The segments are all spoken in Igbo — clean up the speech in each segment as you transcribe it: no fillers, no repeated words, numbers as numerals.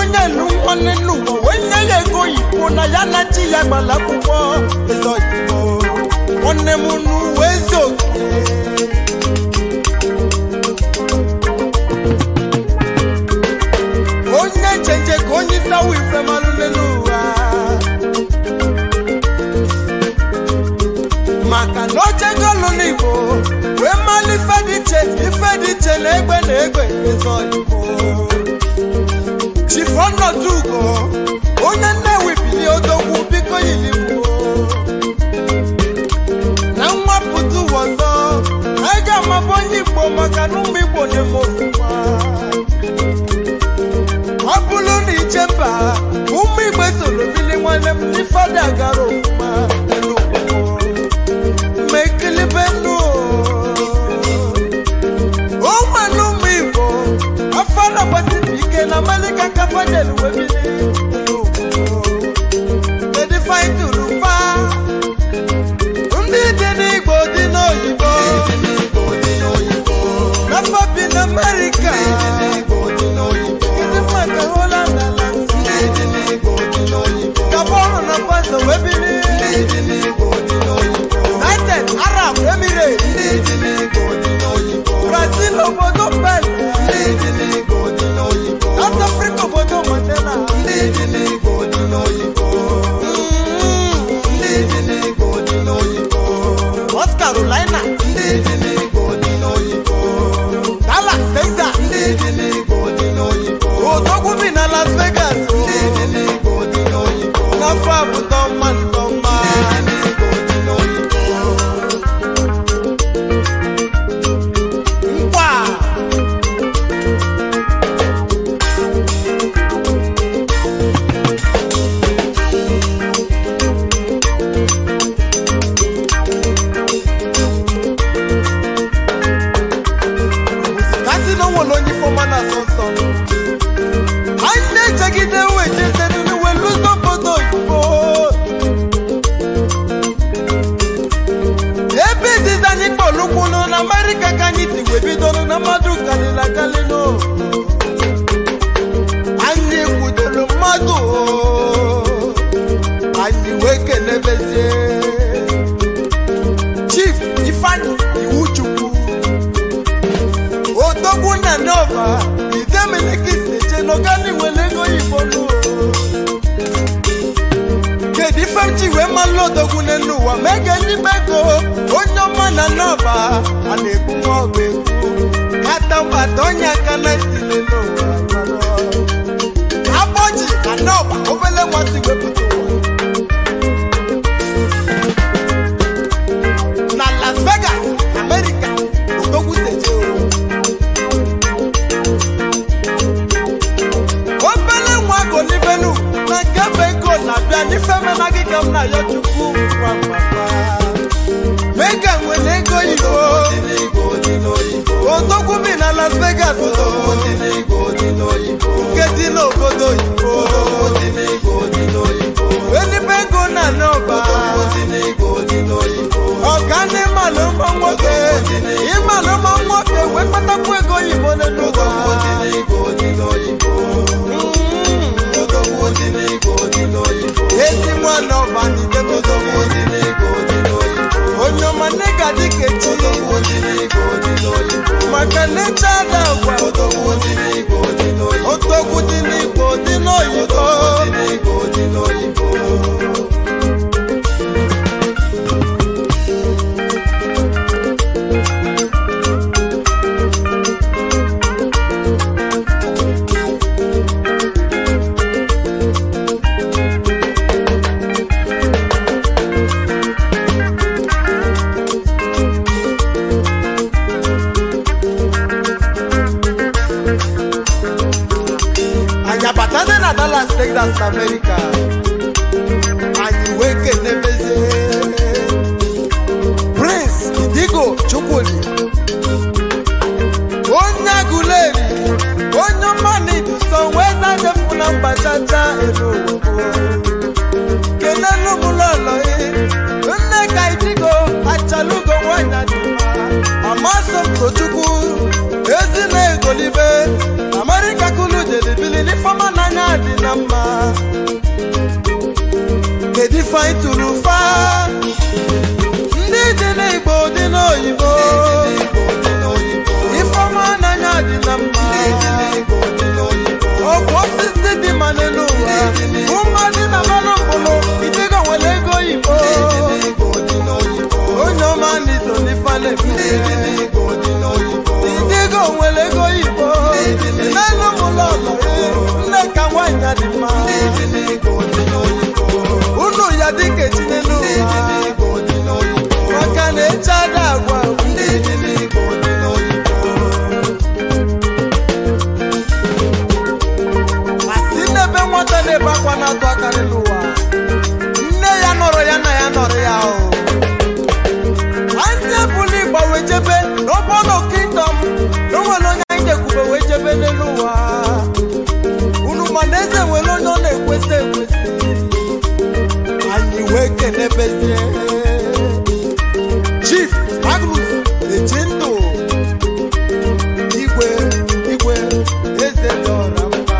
onye nwanne n'ụwa wenye ya ego Igbo na ya na chi ya gbara akwụkwọ ezo Igbo nwanne m n'uwe eziokwu onye chenje ka onye sawu ife malụ n'ụwa maka na oche golu n'Igbo wee malụ ife dị iche na egbe ezo Igbo Chifono Ugo onye Nnewi bili odogwu biko yiliwo na nwapụta ụwọzọ a ga-amabụ onye Igbo maka na ụmụ Igbo na-eme ofụma ọ bụrụ na iche mba ụmụ Igbo soro bili nwanne m ndị fada gara ofụma ma ekilibe nụ o nwere ụmụ Igbo afara gbasiri ike na malika kafadelu webili Dedi faituru fa ndị dị n'Igbo dị n'oyibo nafa bi n'Amerika ndị maka Holland ala Gabon na Faso webili United Arab Emirates Brazil obodo Bel South Africa obodo Mandela North Carolina Dallas, Texas Odogwu bi na Las Vegas n'afọ abụtọ mma America kanyiti webidoro na madu kalila kalino Ani kudolo madu Ani weke nebeze Chief Ifani Iwuchukwu Odogwu na Nova Idemiliki seche nogani welego Igbo Kedi femchi we malo Odogwu n'ụwa mege n'ibego onye ọma na Nova a na-ekwu nwa ọgụ ekwu kata mgbata onye aka na stile n'ụwa abọji na Nova obele nwasị wepụta ụwa na Las Vegas America Odogwu seje obele nwa golibenu na nke ego na-abịa n'ifeme na gịga m na ya Chukwu Mega nwere ego Igbo Odogwu bi na Las Vegas nke dị n'obodo Igbo Wenibe ego na Nova ọgani malụmọ nwoke ịmalụmọ nwoke wee kpatakwu ego Igbo n'ụwa ezi nwa Nova n'idebe onye ọma nega dịka echi maka necha ada agwa Odogwu dị n'Igbo dị n'oyibo Dallas, Texas, America. And you wake in Prince Idigo Chukwudi. Onya Guleri. Onya money to somewhere the Funam Batata eno. Kenano Mulolo. Uneka Idigo. Achalugo Wanya Duma. Amaso Kochuku. Ezine Golibe. America Kulu Jelibili. Fama Nanya na mma kedu fine tụrụ fa ndị dị n'Igbo dị n'oyibo ifeọma n'anya dị na mma ọgwụ osisi dị ma n'elu ụwa mmadụ na mmanụ mkpụrụ idego nwere ego oyibo onye ọma n'iso n'ifane idego nwere ego oyibo n'elu ụlọ ọlọ nne ka nwanyị dị mma unu ya dịka etinye n'ụwa maka na eche ada agwa asị n'ebe nwata na-ebe akwa na-atụ akarị n'ụwa nne ya nọrọ ya na ya nọrọ ya o anyị ebuli Igbo wee jebe n'ọgbọnọ kingdom n'onwere onye anyị jekwube wee jebe n'elu ụwa unu mana eze nwere onye ọ na-ekwesị ekwesị anyị wee kenebezie Chief Magnus Ejindụ igwe eze dọra mba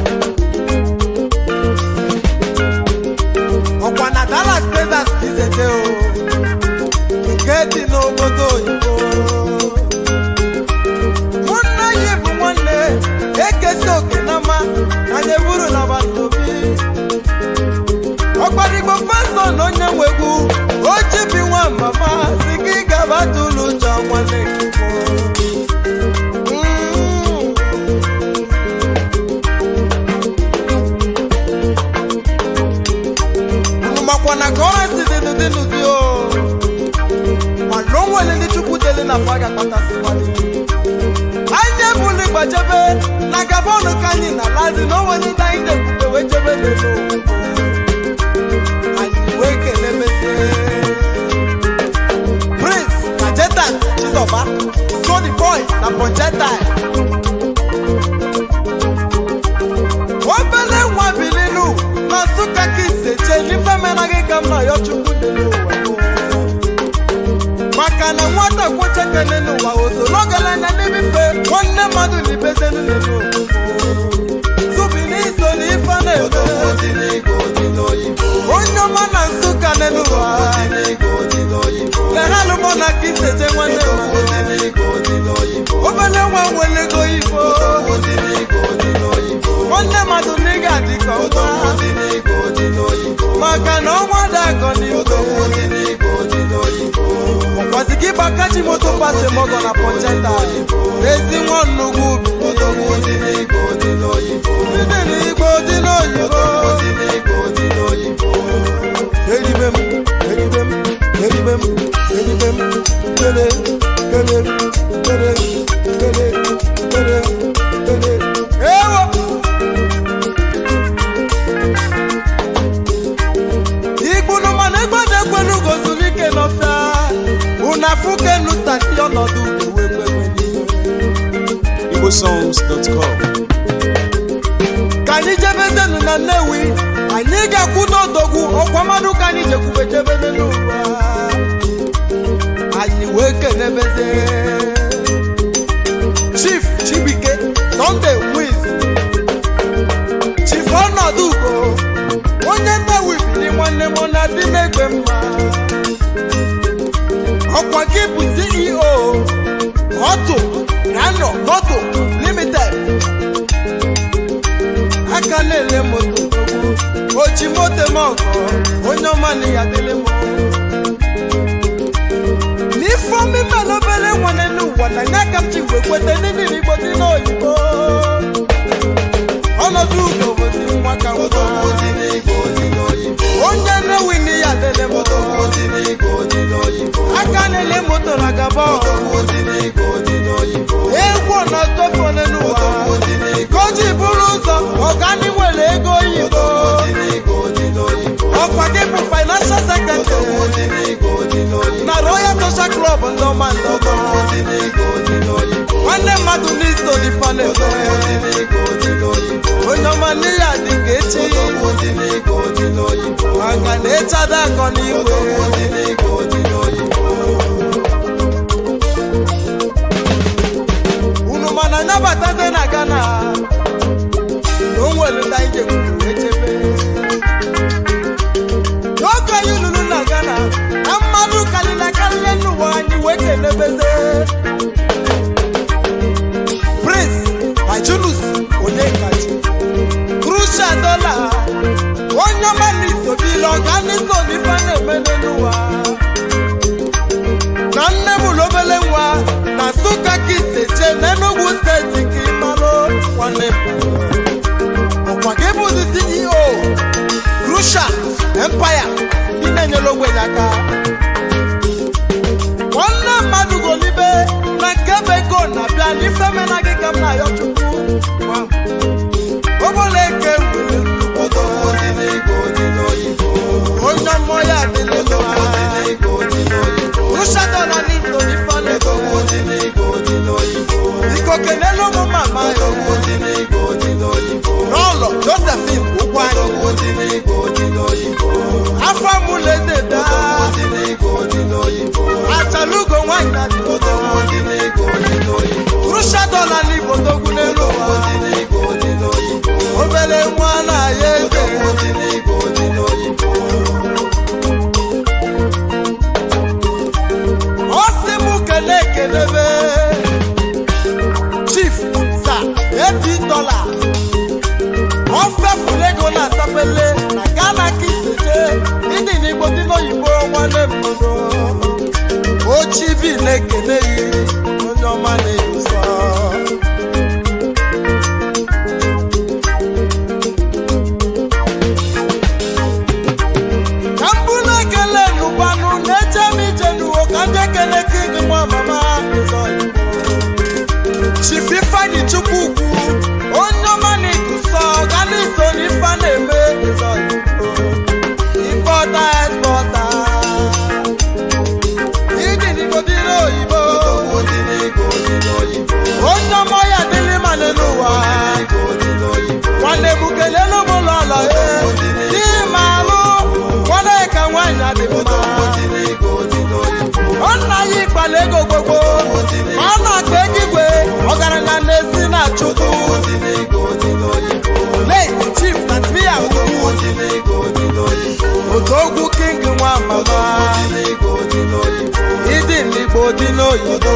ọkwa na Dallas Texas izete o nke dị n'obodo oyibo nwanne ya bụ nwanne ekesi oke na mma anyị buru na bandobi ọkparigbo faso na onye nwegwu oji bi nwa mama si gị gaba tụlụ ụjọ nwanne makwa na kọrensị dị n'ụdị o mana o nwere ndị chukwu dele na faga kpatasị nwanne anyị ebuli gbajebe na gabon ka anyị na lazi na onwere ndị anyị dekwute wee jebe n'elu Prince Majeta Chizoba Tony Boy na Poncheta Wabele nwa bililu na suka kiseche n'ife mena gị ka m na ya chukwu n'elu ụwa maka na nwata kwocheke n'elu ụwa ozo n'ogele na n'ibife nwanne mmadụ n'ibeze n'elu ụwa zubi n'iso n'ife na-ebe onye ọma na Nsụka n'elu ụwa lehalụ mọ na kiseche nwanne obele nwa nwere ego oyibo nwanne mmadụ n'ịga adịka ọma maka na ọnwa dị akọ n'Igbo ọkwazi gị bakachi moto pase mọgọ na Poncheta ezi nwa nnukwu ndị n'Igbo dị n'oyibo eribem kele ewo igbunu mana egbe na-ekwelu gozuru ike n'ọfịa unafuke nụtaki ọnọdụ igbosongs.com ka anyị jebezenu na Nnewi anyị ga-akwụ n'odogwu ọkwa mmadụ ka anyị jekwube jebe n'ụwa anyị wee kenebeze Chief Chibike Sunday Wiz Chief ọnọdụ ugo onye Nnewi biri nwanne m na dị n'egbe mma ọkwa gị bụ CEO Auto Rano Moto Limited aka na-ele moto ochi moto m ọgọ onye ọma na ya dịle m n'ifeomi mmanụ obere nwanne n'ụwa na ya ka m ji wee kweta ndị Igbo dị n'oyibo ọnọdụ ugo bụzi nwa ka nwa onye Nnewi na ya dịle m aka na-ele moto na Gabon egwu na tofone n'ụwa ka o ji bụrụ ụzọ ọgani nwere ego oyibo ọkwa gị bụ financial secretary na Royal Social Club ndị ọma ndọgọ nwanne mmadụ n'iso dị fane onye ọma n'ihe dị ka echi maka na echada akọ n'igwe unu mana nabataze na Ghana na o nwere ndị anyị onye ọma n'isobili ọganizo n'ife na-eme n'ụwa na nne m lobele nwa na Nsụka ka iseche n'Enugu steeti ka ịmalụ nwanne ọkwa gị bụzi CEO Crucial Empire ndị na-enyere ogbenye aka nwanne mmadụ golibe na nke bụ ego na-abịa n'ife mena gị ka m na-ayọ Chukwu oboleke nwere onye mmụọ ya adịla Crucial na n'iso n'ife na-ego biko kenelu ụmụ mama ya n'ụlọ Josephine ụgwọ anyị afọ mụleze daa achalugo nwanyị na Crucial na n'Igbo togwu n'elu obere nwa na ya eze ọ sị m kele ekelebe Chief Sir $80 ofefuru ego na asapele na Ghana ka iseje ịdị n'Igbo dị n'oyibo nwanne mmadụ ochibi na-ekele yi onye ọma na-eguzo ka mbụ na-ekele n'ụbanụ na-eche m ije n'uwo ka ndị ekele ka ịgị nwa mama Chief Ifeanyi Chukwu ukwu onye ọma na-eguzo ọganizo n'ife na-eme ịkpọta ekpọta ịdị n'Igbo dị n'oyibo onye ọma ya dịrị ma n'ụwa nwanne m kelelu m ụlọ ụlọ n'ime alụ nwanne ka nwaanyị adị mma ọ nna ya ịkpala ego gbogbo ma ọ na-akpa ego igwe ọgaranya na-esi na Chukwu late Chief Natmiya Odogwu King nwa mama ịdị n'Igbo dị n'oyibo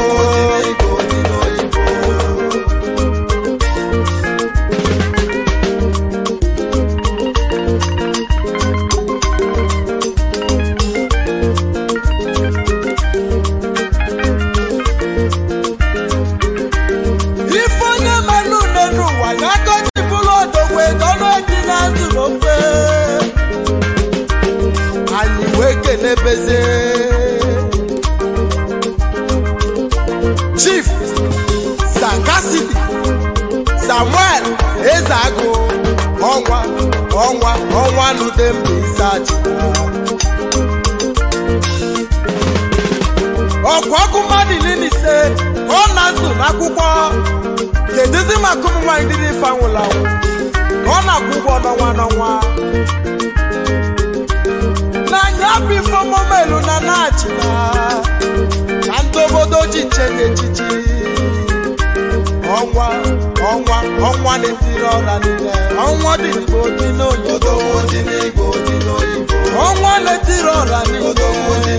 ife onye mmanụ n'ụwa ya gọchipụrụ odogwu ego n'oji na-azụ n'ofe anyị wee kelebeze Chief Sakasidi Samuel Ezeagụ ọnwa n'Udemba Isaji ọkwa ọkụ mmadụ n'ise ọ na-azụ n'akwụkwọ keduzi maka ụmụ nwaanyị ndị dị ife anwụla anwụ ka ọ na-akwụ ụgwọ n'ọnwa n'anya bụ ife ọmụmelu na na-achịla na ndị obodo ji nche n'echichi ọnwa na-etiri ọra niile ọnwa dị n'Igbo dị n'oyibo ọnwa na-etiri ọra niile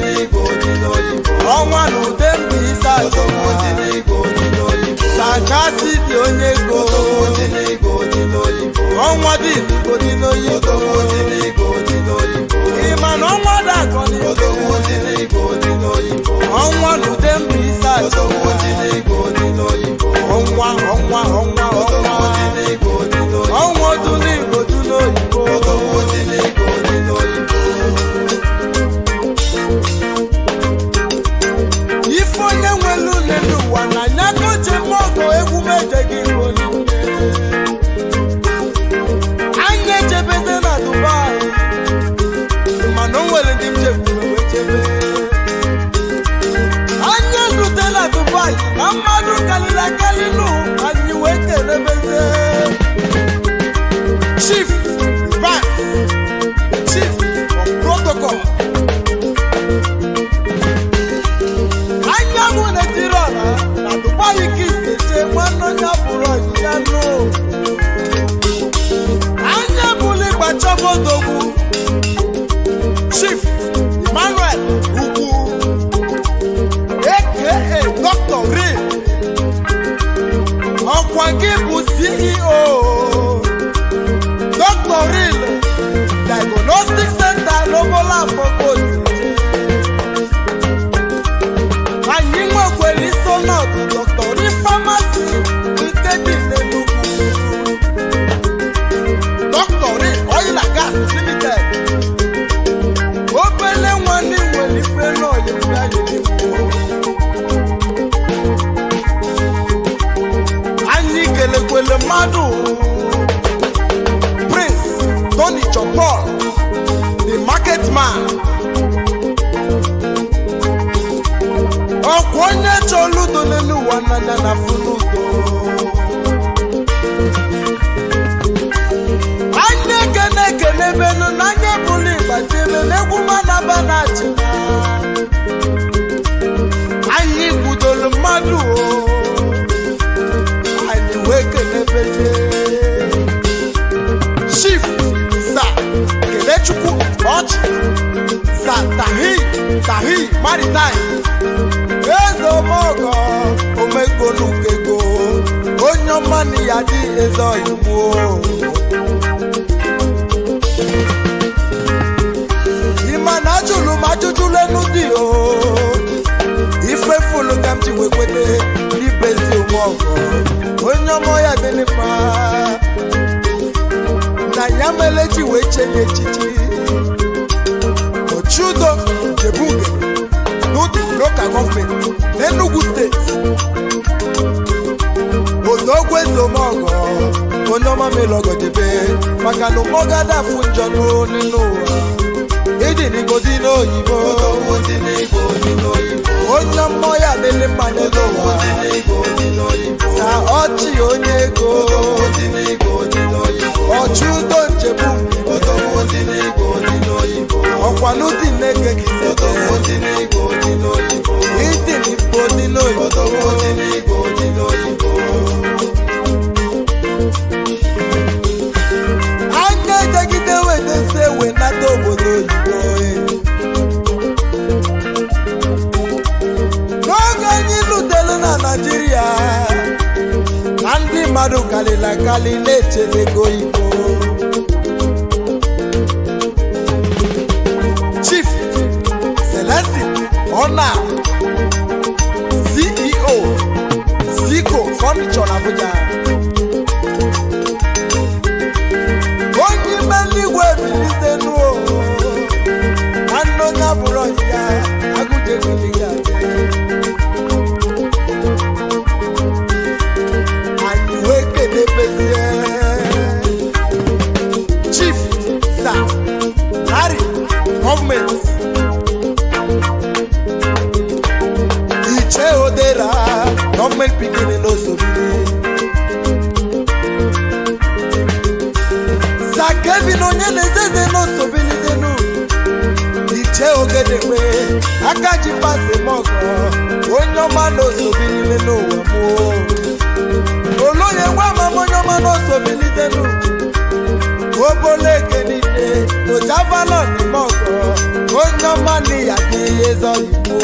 ọnwa na Udemba Isaji Sakasidi onye ego ọnwa dị n'Igbo dị n'oyibo ịma na ọnwa dị akọ n'Igbo ọnwa na Udemba Isaji ọnwa dị n'Igbo dị n'oyibo ife onye nwere ule n'ụwa na nyagoje mọgọ egwu meje gị Igbo anyị ejebede na Dubai mana o nwere ndị mchegburu wechebe anyị ezute na Dubai na mmadụ karịrị akarị nụ anyị wee kelebeze Chief Vance Chief of Protocol anyanwụ na-etiri ọra na Dubai ka iseche nwanne onye bụrụ ọyịya nụ anya bụrụ ịgba chọba odogwu Chief Emmanuel Ugwu aka Dr. Real ọkwa gị bụ CEO Dr. Real Paul, the market man. Ọkwọnye chọludo n'elu ụwa n'anya na fuludo. Anyị ekene benu n'anya bụlụ ịgbazebe n'egwu manaba na achịna. Anyị kwudolu mmadụ o. Anyị wee kenebeze. Chief Sir Kelechukwu Ọchị Sir Tahi Maritime Eze Omogo Omegolukego onye ọma na ya dị eze Igbo. Ịma na ajụlụ m ajụjụ lenu dị o. Ife fulu ka m ji wee kwete n'ibezi Omogo onye ọma ya dị mma. Na ya meleji wee chenye echichi Ochudo Jebuge n'Udi local government n'Enugu steeti. Odogwu Eze Omogo onye ọma melogo debe maka na Omogo adafu njọ n'ụwa. Ịdị n'igodi n'oyibo onye mmụọ ya adịlị mma n'elu ụwa. Na ọchị onye ego Ochudo Nchebu ọkwa n'ụdị na-ege gị sete ịdị n'Igbo dị n'oyibo. Anya ejegide wedese wenata obodo oyibo. N'oge anyị lụtelu na Naịjirịa na ndị mmadụ kalịla akali na-echebe ego Igbo. Chief Celestin Ona CEO Zico Furniture n'Abuja. Onye ime n'igwe bilite n'ụwa nwanne onye abụrụ ya agụjegoli ya. Anyị wee kenebezie Chief Sir Harry Government Iche Odera Government Pikini n'Osobiri. Sir Kevin onye na-ezeze n'Osobiri denu Iche Ogedekwe Akaji Pase Mogo onye ọma n'Osobiri n'ụwa mụ. Olóyè nwa mama onye ọma n'Osobiri denu Oboleke niile Ojavalọ n'Imogo onye ọma na ya dị eze Igbo.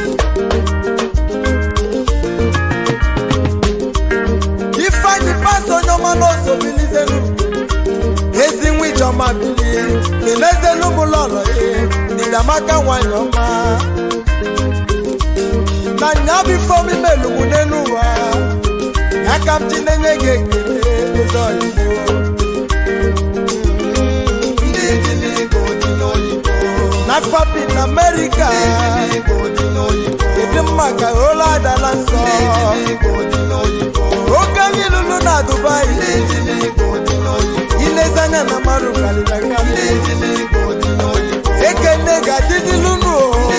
Ifeanyi Pase onye ọma n'Osobiri denu ezi nwa Ijeọma bili kelezelu m lọlọ ye Ndamaka nwanyị ọma. Na nya bifo m imelu m n'elu ụwa aka m ji na-enye gị ekele eze Igbo. Na papi na America ịdị mma ka ụlọ adala nsọ. Oge anyị lụrụ na Dubai ilezanya na mmadụ karịrị akarị. Ekene ga-adịdịlụnụ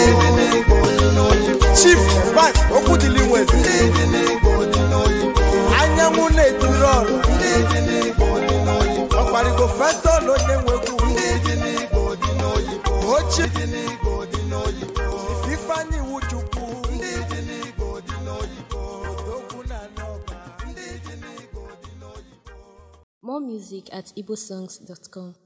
Chief Bank Okwudili Nweze anyanwụ na-etiri ọrụ ọkwarịgo festọl onye nwekwu ochie Ifeanyi Nwachukwu odogwu na n'ọba. More music at igbosongs.com.